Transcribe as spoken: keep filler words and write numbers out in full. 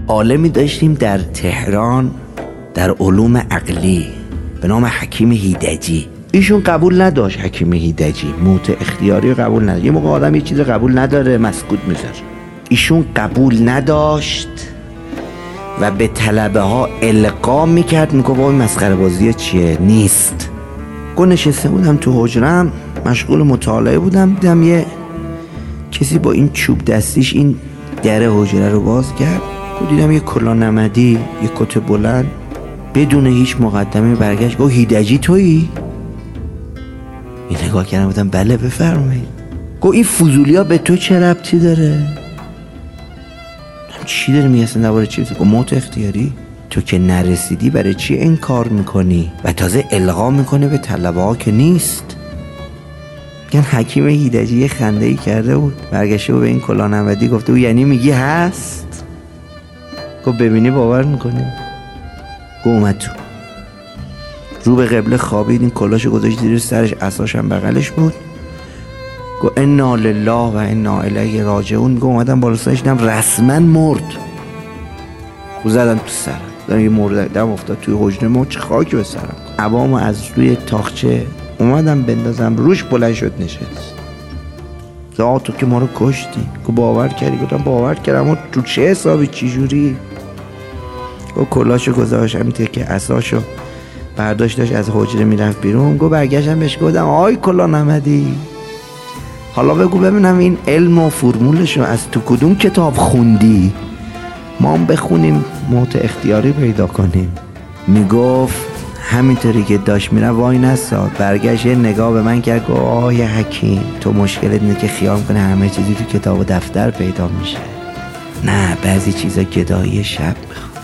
عالمی داشتیم در تهران در علوم عقلی به نام حکیم هیدجی. ایشون قبول نداشت، حکیم هیدجی موت اختیاری قبول نداشت. یه موقع آدم یه چیز قبول نداره مسکوت میذاره. ایشون قبول نداشت و به طلبه ها القا میکرد، میگفت وای مسخره بازی چیه، نیست. گو نشسته بودم تو حجرم مشغول مطالعه بودم، دیدم یه کسی با این چوب دستیش این در حجره رو باز کرد. گو دیدم یه کلاه نمدی، یه کت بلند، بدون هیچ مقدمه برگشت گو هیدجی تویی؟ این نگاه کردم بودم بله بفرمایید. گو این فضولی ها به تو چه ربطی داره؟ چی داره میگه اصلا درباره چی؟ گو موت اختیاری. تو که نرسیدی برای چی انکار میکنی؟ و تازه القا میکنه به طلبه ها که نیست. این حکیم هیدجی یه خنده ای کرده بود، برگشته بود به این کلاه نمدی گفته بود یعنی میگی هست؟ گو ببینی باور میکنی؟ گو اومد تو، رو به قبله خوابید، این کلاشو گذاشت زیر سرش، عصاش هم بغلش بود. گو انا لله و انا الیه راجعون. گو اومدم بالا سرش دیدم رسما مرد. گو زدن تو سرم، دیدم یه مردم افتاد توی حجره ما، چه خاکی به سرم. عبامو از روی تاخچه اومدم بندازم روش، بلند شد نشست. گو تو که ما رو کشتی. گو باور کردی؟ گفتم باور کردم. اما تو چه حسابی چی جوری؟ گو کلاشو گذاشت همینطور که عصاشو برداشت داشت از حجره میرفت بیرون. گو برگشتم بهش گفتم آی کلاه نمدی، حالا بگو ببینم این علم و فرمولشو از تو کدوم کتاب خوندی؟ ما هم بخونیم موت اختیاری پیدا کنیم. میگفت همینطوری که داشت میره وای نساد، برگشت نگاه به من کرد. گو آه حکیم تو مشکلت اینه که خیال کنه همه چیزی تو کتاب و دفتر پیدا میشه. نه بعضی چیزا گدایی شب میخواد.